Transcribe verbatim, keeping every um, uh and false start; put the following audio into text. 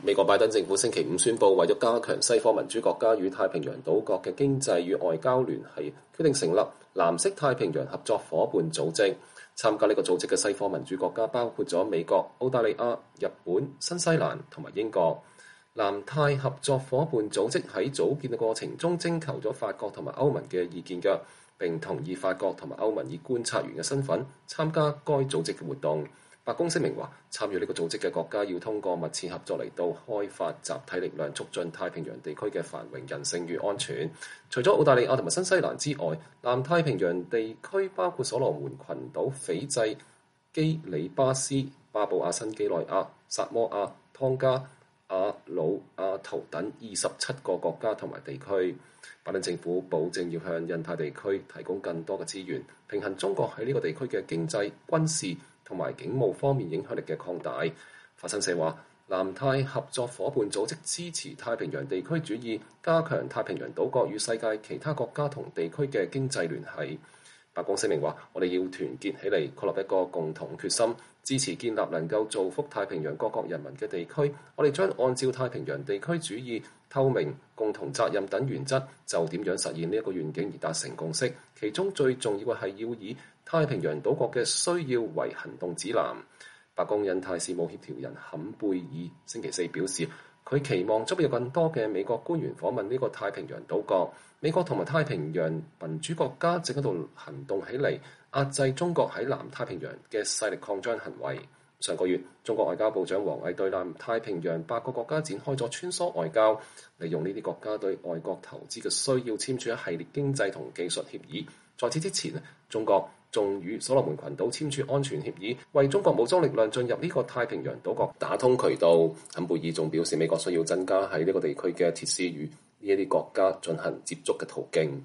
美國拜登政府星期五宣布，為咗加強西方民主國家與太平洋島國嘅經濟與外交聯繫，決定成立藍色太平洋合作伙伴組織。參加呢個組織嘅西方民主國家包括咗美國、澳大利亞、日本、新西蘭同埋英國。南太合作伙伴組織喺組建嘅過程中徵求咗法國同埋歐盟嘅意見嘅，並同意法國同埋歐盟以觀察員嘅身份參加該組織嘅活動。白宮聲明話，參與呢個組織嘅國家要通過密切合作嚟到開發集體力量，促進太平洋地區嘅繁榮、人性與安全。除咗澳大利亞同埋新西蘭之外，南太平洋地區包括所羅門群島、斐濟、基里巴斯、巴布亞新幾內亞、薩摩亞、湯加、阿魯阿圖等二十七個國家同埋地區。拜登政府保證要向印太地區提供更多嘅資源，平衡中國喺呢個地區嘅經濟、軍事同埋警務方面影響力嘅擴大。法新社話，南太合作伙伴組織支持太平洋地區主義，加強太平洋島國與世界其他國家同地區嘅經濟聯繫。白宮聲明話，我哋要團結起嚟，確立一個共同決心，支持建立能夠造福太平洋各國人民嘅地區。我哋將按照太平洋地區主義、透明、共同責任等原則，就點樣實現呢一個願景而達成共識。其中最重要嘅係要以太平洋島國嘅需要為行動指南。白宮印太事務協調人坎貝爾星期四表示，佢期望將有更多嘅美國官員訪問呢個太平洋島國。美國同埋太平洋民主國家正喺度行動起嚟，壓制中國喺南太平洋嘅勢力擴張行為。上個月，中國外交部長王毅對南太平洋八個國家展開咗穿梭外交，利用呢啲國家對外國投資嘅需要，簽署一系列經濟同技術協議。在此之前，中國仲與所羅門群島簽署安全協議，為中國武裝力量進入呢個太平洋島國打通渠道。坎貝爾仲表示，美國需要增加喺呢個地區嘅設施與呢一啲國家進行接觸嘅途徑。